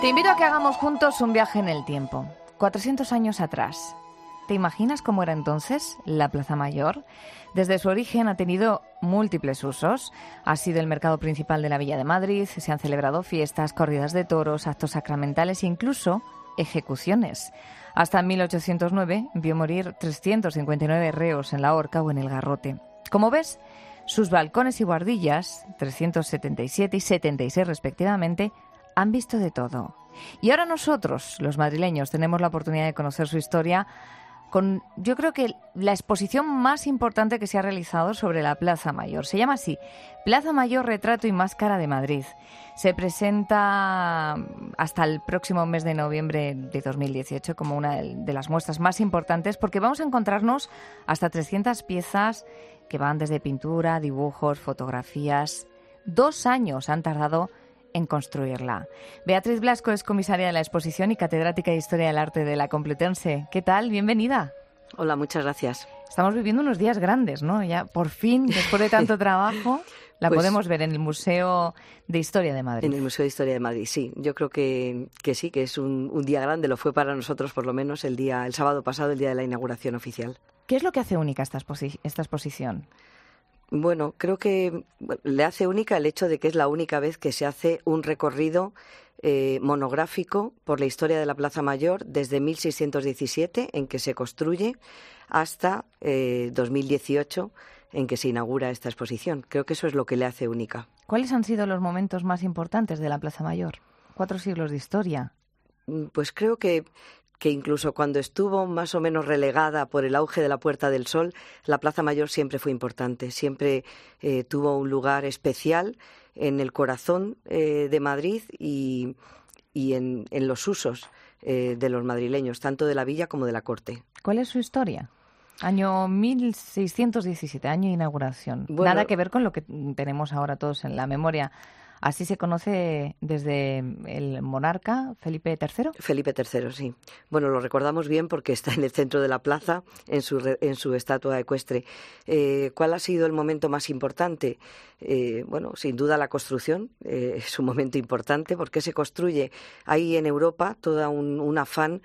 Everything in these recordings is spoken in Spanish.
Te invito a que hagamos juntos un viaje en el tiempo, 400 años atrás. ¿Te imaginas cómo era entonces la Plaza Mayor? Desde su origen ha tenido múltiples usos. Ha sido el mercado principal de la Villa de Madrid, se han celebrado fiestas, corridas de toros, actos sacramentales e incluso ejecuciones. Hasta 1809 vio morir 359 reos en la horca o en el garrote. Como ves, sus balcones y buhardillas, 377 y 76 respectivamente, han visto de todo. Y ahora nosotros, los madrileños, tenemos la oportunidad de conocer su historia con, yo creo que la exposición más importante que se ha realizado sobre la Plaza Mayor. Se llama así, Plaza Mayor, Retrato y Máscara de Madrid. Se presenta hasta el próximo mes de noviembre de 2018 como una de las muestras más importantes, porque vamos a encontrarnos hasta 300 piezas que van desde pintura, dibujos, fotografías. 2 años han tardado en construirla. Beatriz Blasco es comisaria de la exposición y catedrática de Historia del Arte de la Complutense. ¿Qué tal? Bienvenida. Hola, muchas gracias. Estamos viviendo unos días grandes, ¿no? Ya por fin, después de tanto trabajo, la podemos ver en el Museo de Historia de Madrid. En el Museo de Historia de Madrid, sí. Yo creo que sí, que es un día grande. Lo fue para nosotros, por lo menos, el sábado pasado, el día de la inauguración oficial. ¿Qué es lo que hace única esta exposición? Bueno, creo que le hace única el hecho de que es la única vez que se hace un recorrido monográfico por la historia de la Plaza Mayor desde 1617, en que se construye, hasta 2018, en que se inaugura esta exposición. Creo que eso es lo que le hace única. ¿Cuáles han sido los momentos más importantes de la Plaza Mayor? 4 siglos de historia. Pues creo que incluso cuando estuvo más o menos relegada por el auge de la Puerta del Sol, la Plaza Mayor siempre fue importante, siempre tuvo un lugar especial en el corazón de Madrid y en los usos de los madrileños, tanto de la villa como de la corte. ¿Cuál es su historia? Año 1617, año de inauguración. Bueno, nada que ver con lo que tenemos ahora todos en la memoria. Así se conoce desde el monarca Felipe III. Felipe III, sí. Bueno, lo recordamos bien porque está en el centro de la plaza, en su estatua ecuestre. ¿Cuál ha sido el momento más importante? Bueno, sin duda la construcción es un momento importante porque se construye. Hay en Europa todo un afán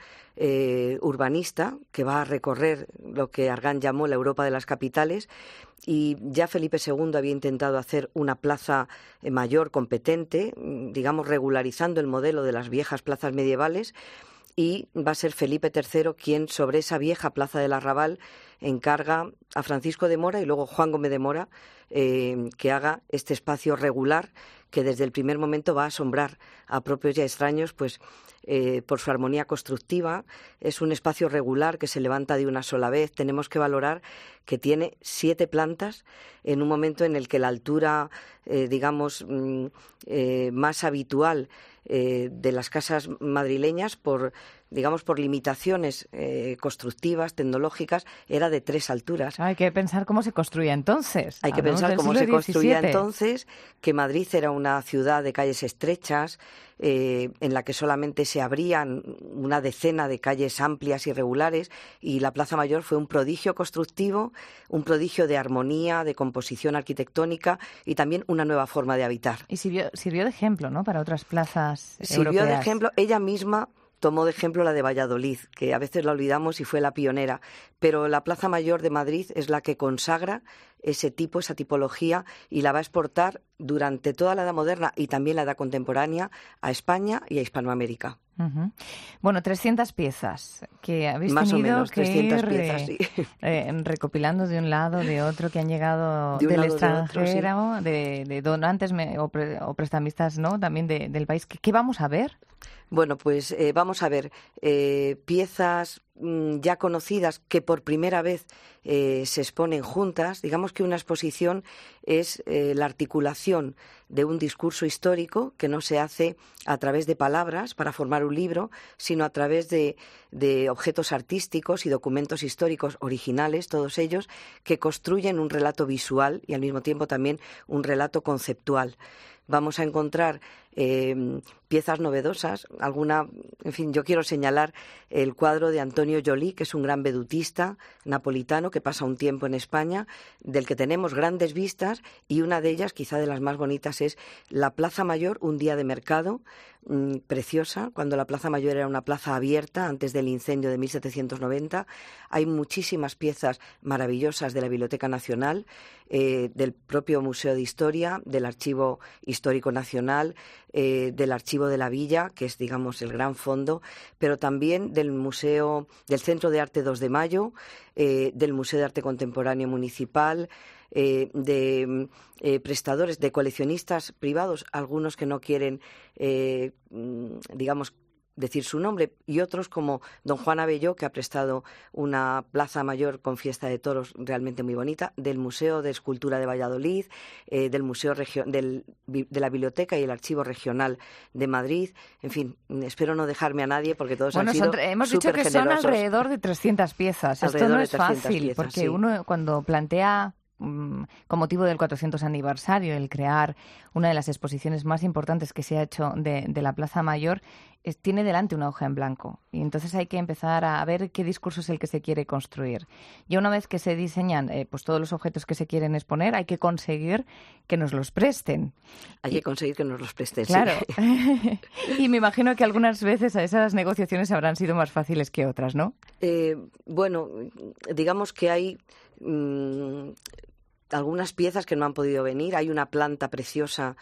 urbanista que va a recorrer lo que Argan llamó la Europa de las capitales, y ya Felipe II había intentado hacer una plaza mayor competente, digamos regularizando el modelo de las viejas plazas medievales, y va a ser Felipe III quien sobre esa vieja plaza del Arrabal encarga a Francisco de Mora y luego Juan Gómez de Mora que haga este espacio regular que desde el primer momento va a asombrar a propios y a extraños, pues por su armonía constructiva. Es un espacio regular que se levanta de una sola vez. Tenemos que valorar que tiene 7 plantas en un momento en el que la altura, más habitual de las casas madrileñas por limitaciones constructivas, tecnológicas, era de 3 alturas. Hay que pensar cómo se construía entonces. Hay que pensar cómo se construía entonces, que Madrid era una ciudad de calles estrechas, en la que solamente se abrían una decena de calles amplias y regulares, y la Plaza Mayor fue un prodigio constructivo, un prodigio de armonía, de composición arquitectónica y también una nueva forma de habitar. Y sirvió de ejemplo, ¿no?, para otras plazas europeas. Sirvió de ejemplo. Ella misma tomó de ejemplo la de Valladolid, que a veces la olvidamos y fue la pionera, pero la Plaza Mayor de Madrid es la que consagra esa tipología, y la va a exportar durante toda la Edad Moderna y también la Edad Contemporánea a España y a Hispanoamérica. Uh-huh. Bueno, 300 piezas que habéis más tenido o menos, que 300 ir piezas, sí. Recopilando de un lado, de otro, que han llegado de del lado, extranjero, de otro, sí. de donantes o prestamistas, ¿no?, también del país. ¿Qué vamos a ver? Bueno, pues vamos a ver piezas ya conocidas que por primera vez se exponen juntas. Digamos que una exposición es la articulación de un discurso histórico que no se hace a través de palabras para formar un libro, sino a través de objetos artísticos y documentos históricos originales, todos ellos, que construyen un relato visual y al mismo tiempo también un relato conceptual. Vamos a encontrar piezas novedosas. En fin, yo quiero señalar el cuadro de Antonio Joly, que es un gran vedutista napolitano que pasa un tiempo en España, del que tenemos grandes vistas, y una de ellas, quizá de las más bonitas, es la Plaza Mayor, un día de mercado, preciosa, cuando la Plaza Mayor era una plaza abierta antes del incendio de 1790. Hay muchísimas piezas maravillosas de la Biblioteca Nacional, del propio Museo de Historia, del Archivo Histórico Nacional, del Archivo de la Villa, que es, digamos, el gran fondo, pero también del Centro de Arte 2 de Mayo, del Museo de Arte Contemporáneo Municipal, de prestadores, de coleccionistas privados, algunos que no quieren, digamos, decir su nombre, y otros como don Juan Abelló, que ha prestado una plaza mayor con fiesta de toros realmente muy bonita, del Museo de Escultura de Valladolid, del Museo de la Biblioteca y el Archivo Regional de Madrid. En fin, espero no dejarme a nadie porque todos han sido hemos dicho que son alrededor de 300 piezas. Esto no es fácil, porque sí. Uno cuando plantea con motivo del 400 aniversario, el crear una de las exposiciones más importantes que se ha hecho de la Plaza Mayor, tiene delante una hoja en blanco. Y entonces hay que empezar a ver qué discurso es el que se quiere construir. Y una vez que se diseñan pues todos los objetos que se quieren exponer, hay que conseguir que nos los presten. Hay que conseguir que nos los presten, claro. Sí. Y me imagino que algunas veces esas negociaciones habrán sido más fáciles que otras, ¿no? Bueno, digamos que hay algunas piezas que no han podido venir. Hay una planta preciosa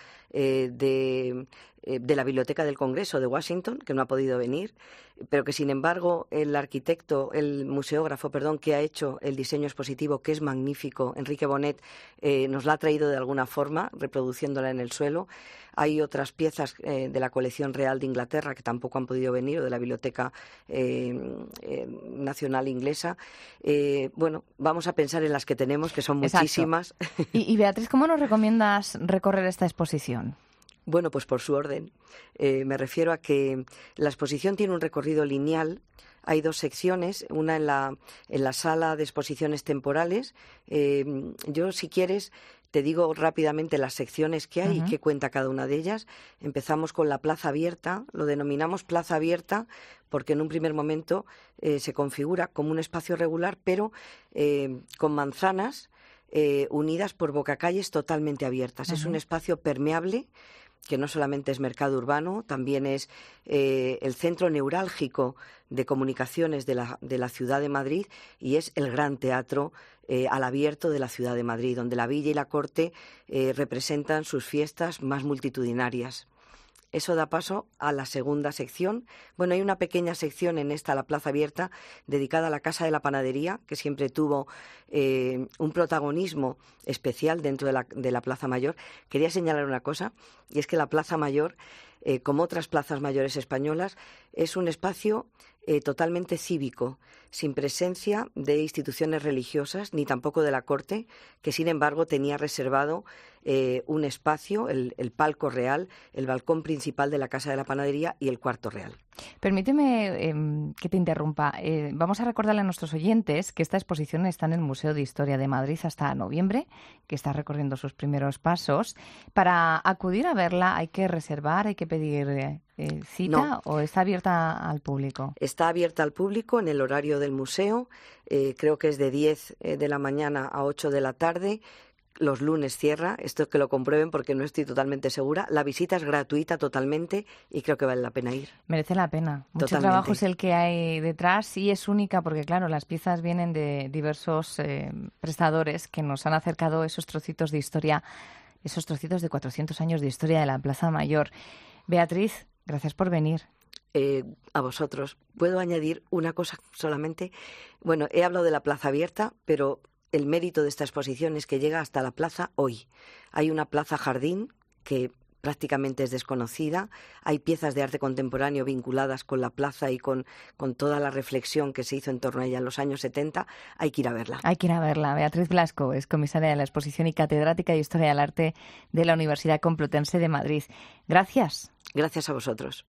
de la Biblioteca del Congreso de Washington que no ha podido venir, pero que sin embargo el museógrafo, que ha hecho el diseño expositivo, que es magnífico, Enrique Bonet, nos la ha traído de alguna forma, reproduciéndola en el suelo. Hay otras piezas de la colección real de Inglaterra que tampoco han podido venir, o de la Biblioteca Nacional Inglesa. Bueno, vamos a pensar en las que tenemos, que son muchísimas. Y Beatriz, ¿cómo nos recomiendas recorrer esta exposición? Bueno, pues por su orden. Me refiero a que la exposición tiene un recorrido lineal. Hay dos secciones, una en la sala de exposiciones temporales. Yo, si quieres, te digo rápidamente las secciones que hay y qué cuenta cada una de ellas. Empezamos con la Plaza Abierta. Lo denominamos Plaza Abierta porque en un primer momento se configura como un espacio regular, pero con manzanas unidas por bocacalles totalmente abiertas. Es un espacio permeable, que no solamente es mercado urbano, también es el centro neurálgico de comunicaciones de la ciudad de Madrid, y es el gran teatro al abierto de la ciudad de Madrid, donde la villa y la corte representan sus fiestas más multitudinarias. Eso da paso a la segunda sección. Bueno, hay una pequeña sección en esta, la Plaza Abierta, dedicada a la Casa de la Panadería, que siempre tuvo un protagonismo especial dentro de la Plaza Mayor. Quería señalar una cosa, y es que la Plaza Mayor, como otras plazas mayores españolas, es un espacio totalmente cívico, sin presencia de instituciones religiosas, ni tampoco de la corte, que sin embargo tenía reservado un espacio, el palco real, el balcón principal de la Casa de la Panadería y el cuarto real. Permíteme que te interrumpa. Vamos a recordarle a nuestros oyentes que esta exposición está en el Museo de Historia de Madrid hasta noviembre, que está recorriendo sus primeros pasos. Para acudir a verla hay que reservar, hay que pedir cita. No. ¿O está abierta al público? Está abierta al público en el horario del museo. Creo que es de 10 de la mañana a 8 de la tarde. Los lunes cierra, esto que lo comprueben porque no estoy totalmente segura. La visita es gratuita totalmente y creo que vale la pena ir. Merece la pena. Mucho Totalmente. trabajo es el que hay detrás y es única porque, claro, las piezas vienen de diversos prestadores que nos han acercado esos trocitos de historia, esos trocitos de 400 años de historia de la Plaza Mayor. Beatriz, gracias por venir. A vosotros. ¿Puedo añadir una cosa solamente? Bueno, he hablado de la Plaza Abierta, pero el mérito de esta exposición es que llega hasta la plaza hoy. Hay una plaza jardín que prácticamente es desconocida. Hay piezas de arte contemporáneo vinculadas con la plaza y con toda la reflexión que se hizo en torno a ella en los años 70. Hay que ir a verla. Hay que ir a verla. Beatriz Blasco es comisaria de la exposición y catedrática de Historia del Arte de la Universidad Complutense de Madrid. Gracias. Gracias a vosotros.